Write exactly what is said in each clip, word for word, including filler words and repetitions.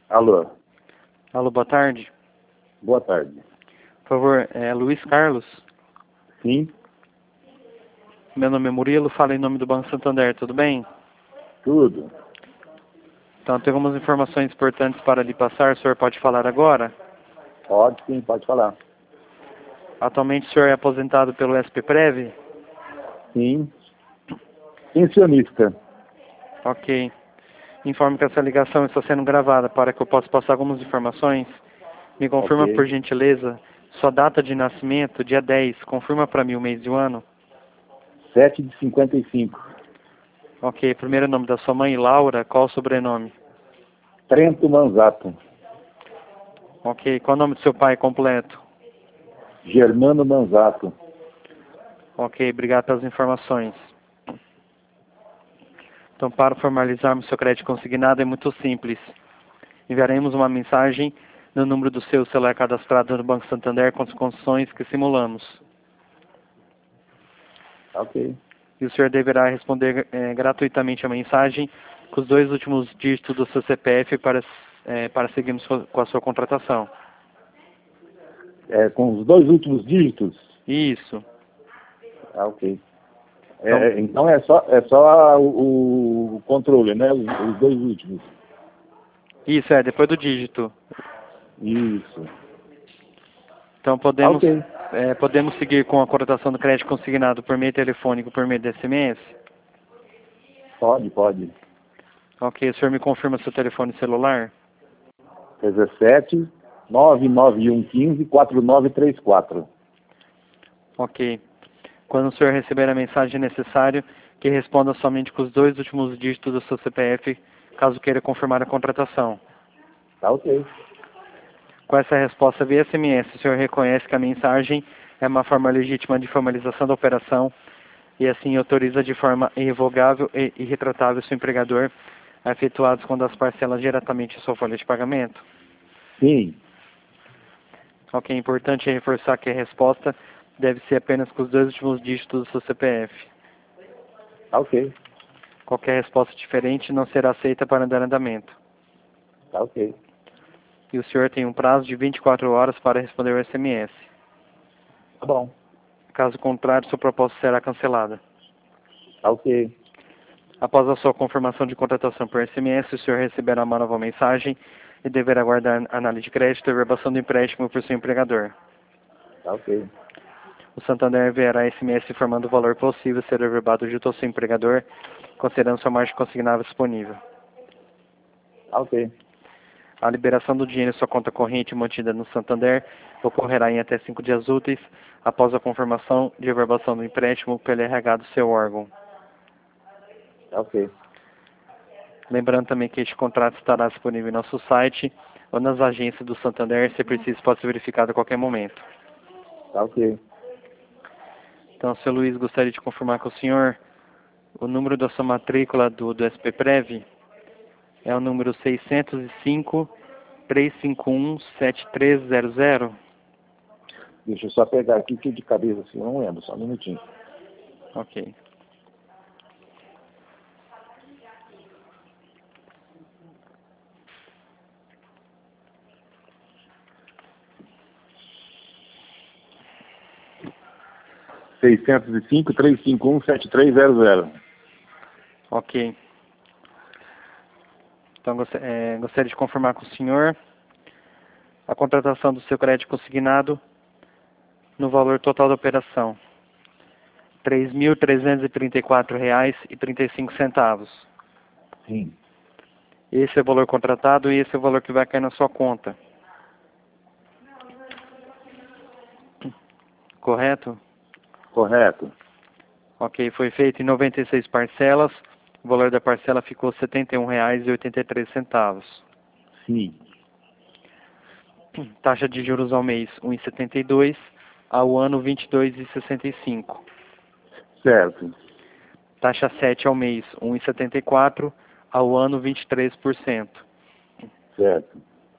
Alô, Alô, boa tarde. boa tarde. Por favor, é Luiz Carlos. Sim, Meu nome é Murilo, falo em nome do Banco Santander, tudo bem? tudo. Então, tem algumas informações importantes para lhe passar, o senhor pode falar agora? Pode sim, pode falar. Atualmente o senhor é aposentado pelo S P Prev? Sim. Pensionista. Ok. Informo que essa ligação está sendo gravada para que eu possa passar algumas informações. Me confirma, por Ok. gentileza, sua data de nascimento, dia dez. Confirma para mim o mês e o ano. sete de cinquenta e cinco. Ok. Primeiro nome da sua mãe, Laura. Qual o sobrenome? Trento Manzato. Ok. Qual o nome do seu pai completo? Germano Manzato. Ok. Obrigado pelas informações. Então, para formalizarmos seu crédito consignado é muito simples. Enviaremos uma mensagem no número do seu celular cadastrado no Banco Santander com as condições que simulamos. Ok. E o senhor deverá responder eh, gratuitamente a mensagem com os dois últimos dígitos do seu C P F para, eh, para seguirmos com a sua contratação. É, com os dois últimos dígitos? Isso. Ah, ok. Então, É, então é só, é só o, o controle, né? Os, os dois últimos. isso é, depois do dígito. Isso. Então Ah, podemos, ok. eh, podemos seguir com a contratação do crédito consignado por meio telefônico, por meio de S M S? Pode, pode. Ok, o senhor me confirma seu telefone celular? dezessete, nove nove um quinze, quatro nove três quatro. Ok. Quando o senhor receber a mensagem, é necessário que responda somente com os dois últimos dígitos do seu C P F, caso queira confirmar a contratação. Tá ok. Com essa resposta via S M S, o senhor reconhece que a mensagem é uma forma legítima de formalização da operação e assim autoriza de forma irrevogável e irretratável seu empregador a efetuar as das parcelas diretamente em sua folha de pagamento? Sim. Ok, é importante reforçar que a resposta deve ser apenas com os dois últimos dígitos do seu C P F. Tá ok. Qualquer resposta diferente não será aceita para dar andamento. Tá ok. E o senhor tem um prazo de vinte e quatro horas para responder o S M S. Tá bom. Caso contrário, sua proposta será cancelada. Tá ok. Após a sua confirmação de contratação por S M S, o senhor receberá uma nova mensagem e deverá aguardar a análise de crédito e verbação do empréstimo por seu empregador. Tá ok. O Santander enviará S M S informando o valor possível a ser averbado junto ao seu empregador, considerando sua margem consignável disponível. Tá ok. A liberação do dinheiro em sua conta corrente mantida no Santander ocorrerá em até cinco dias úteis após a confirmação de averbação do empréstimo pelo R H do seu órgão. Tá ok. Lembrando também que este contrato estará disponível em nosso site ou nas agências do Santander, se preciso, pode ser verificado a qualquer momento. Tá ok. Então, seu Luiz, gostaria de confirmar com o senhor o número da sua matrícula do, do S P Prev é o número seiscentos e cinco, trezentos e cinquenta e um, setenta e três zero zero. Deixa eu só pegar aqui que de cabeça assim, eu não lembro, só um minutinho. Ok. seiscentos e cinco, trezentos e cinquenta e um, setenta e três zero zero. Ok. Então, gost- é, gostaria de confirmar com o senhor a contratação do seu crédito consignado no valor total da operação. três mil trezentos e trinta e quatro reais e trinta e cinco centavos. Sim. Esse é o valor contratado e esse é o valor que vai cair na sua conta. Correto? Correto. Ok, foi feito em noventa e seis parcelas. O valor da parcela ficou setenta e um reais e oitenta e três centavos. Sim. Taxa de juros ao mês um vírgula setenta e dois, ao ano vinte e dois vírgula sessenta e cinco. Certo. Taxa sete ao mês um vírgula setenta e quatro, ao ano vinte e três por cento. Certo.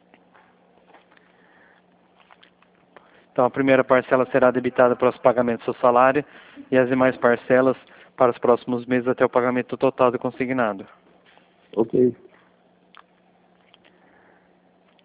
Então a primeira parcela será debitada para os pagamentos do seu salário e as demais parcelas para os próximos meses até o pagamento total do consignado. Ok.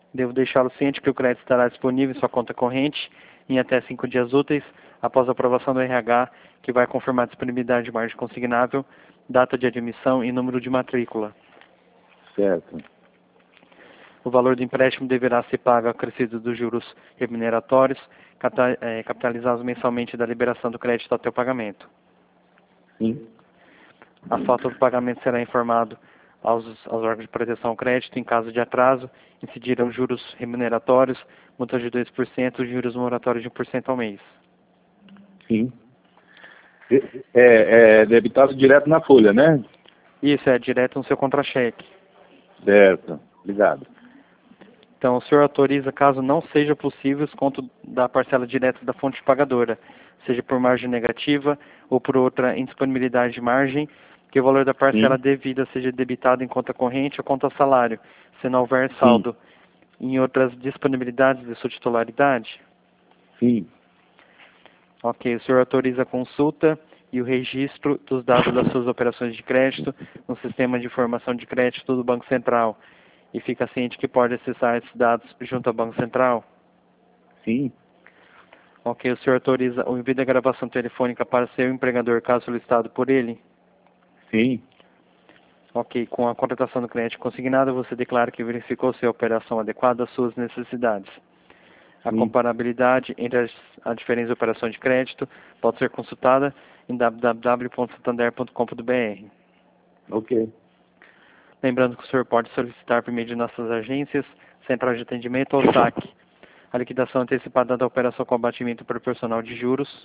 Devo deixá-lo ciente que o crédito estará disponível em sua conta corrente em até cinco dias úteis após a aprovação do R H, que vai confirmar a disponibilidade de margem consignável, data de admissão e número de matrícula. Certo. O valor do empréstimo deverá ser pago acrescido dos juros remuneratórios, capitalizados mensalmente da liberação do crédito até o pagamento. Sim. A falta do pagamento será informado aos, aos órgãos de proteção ao crédito. Em caso de atraso, incidirão juros remuneratórios, multa de dois por cento e juros moratórios de um por cento ao mês. Sim. É, é debitado direto na folha, né? Isso, é direto no seu contra-cheque. Certo. Obrigado. Então, o senhor autoriza, caso não seja possível, o desconto da parcela direta da fonte pagadora, seja por margem negativa ou por outra indisponibilidade de margem, que o valor da parcela Sim. devida seja debitado em conta corrente ou conta salário, se não houver saldo. Sim. Em outras disponibilidades de sua titularidade? Sim. Ok, o senhor autoriza a consulta e o registro dos dados das suas operações de crédito no sistema de informação de crédito do Banco Central. E fica ciente que pode acessar esses dados junto ao Banco Central? Sim. Ok, o senhor autoriza o envio da gravação telefônica para seu empregador, caso solicitado por ele? Sim. Ok, com a contratação do cliente consignado, você declara que verificou se a operação adequada às suas necessidades. A Sim. comparabilidade entre as, as diferentes operações de crédito pode ser consultada em w w w ponto santander ponto com ponto b r. Ok. Lembrando que o senhor pode solicitar por meio de nossas agências, central de atendimento ou S A C, a liquidação antecipada da operação com abatimento proporcional de juros,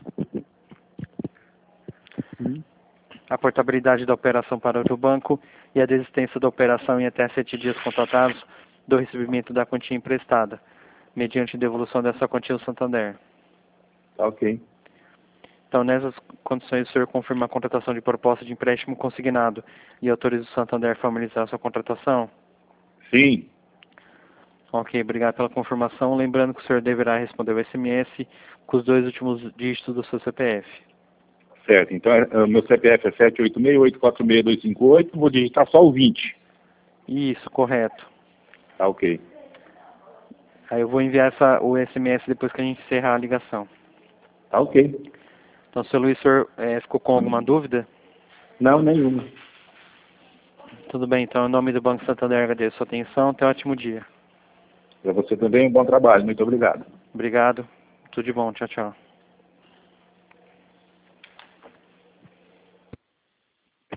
Sim. a portabilidade da operação para outro banco e a desistência da operação em até sete dias contratados do recebimento da quantia emprestada, mediante devolução dessa quantia ao Santander. Ok. Então, nessas condições, o senhor confirma a contratação de proposta de empréstimo consignado e autoriza o Santander a formalizar sua contratação? Sim. Ok, obrigado pela confirmação. Lembrando que o senhor deverá responder o S M S com os dois últimos dígitos do seu C P F. Certo. Então, é, é, o meu C P F é sete oito seis, oito quatro seis, dois cinco oito. Vou digitar só o vinte. Isso, correto. Tá ok. Aí eu vou enviar essa, o S M S depois que a gente encerrar a ligação. Tá ok. Então, seu Luiz, o senhor é, ficou com alguma dúvida? Não, nenhuma. Tudo bem, então, em nome do Banco Santander, agradeço a sua atenção. Até um ótimo dia. Para você também, um bom trabalho. Muito obrigado. Obrigado. Tudo de bom. Tchau, tchau.